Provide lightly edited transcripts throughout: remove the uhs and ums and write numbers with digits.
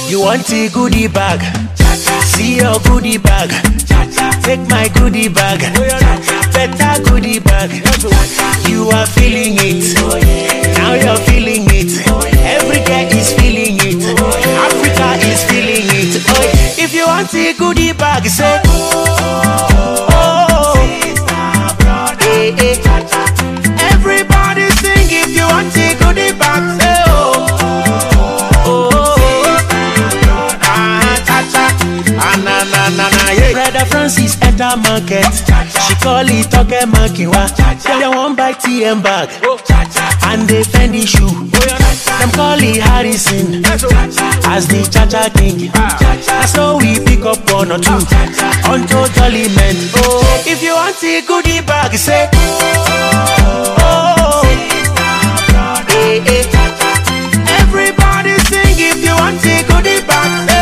You want a goodie bag? See your goodie bag. Take my goodie bag. Better goodie bag. You are feeling it. Now you're feeling it. Every girl is feeling it. Africa is feeling it. If you want a goodie bag, say oh, hey, hey. Everybody sing if you want a goodie bag, say Brother Francis enter market. She call it Toke Makiwa. They want buy TM bag and they Fendi shoe. Them call it Harrison as the Cha-Cha King. So we pick up one or two on Totally Meant. Oh, if you want a goodie bag, say oh, hey, hey. Everybody sing if you want a goodie bag, say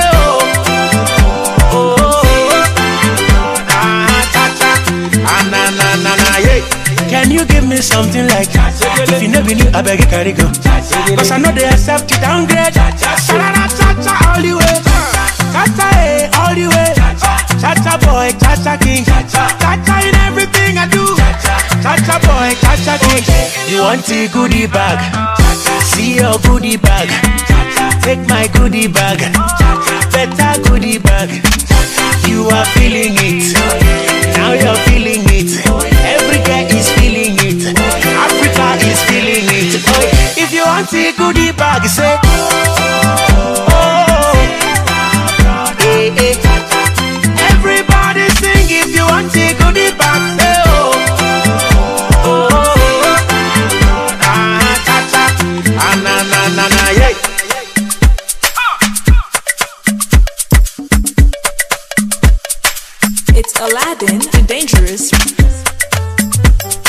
Can you give me something like that? If you never knew, I beg you carry go. Cause I know they accept you downgrade. Cha-cha all the way. Cha-cha all the way. Cha-cha boy, cha-cha king. Cha-cha in everything I do. Cha-cha boy, cha-cha king. You want a goodie bag? See your goodie bag. Take my goodie bag. Better goodie bag. You are feeling it. Now you're feeling it. Every girl is feeling it. Africa is feeling it. If you want a goodie bag, say oh, hey, hey. Everybody sing if you want a goodie bag, say cha-cha, na, yeah. It's Aladdin, the Dangerous.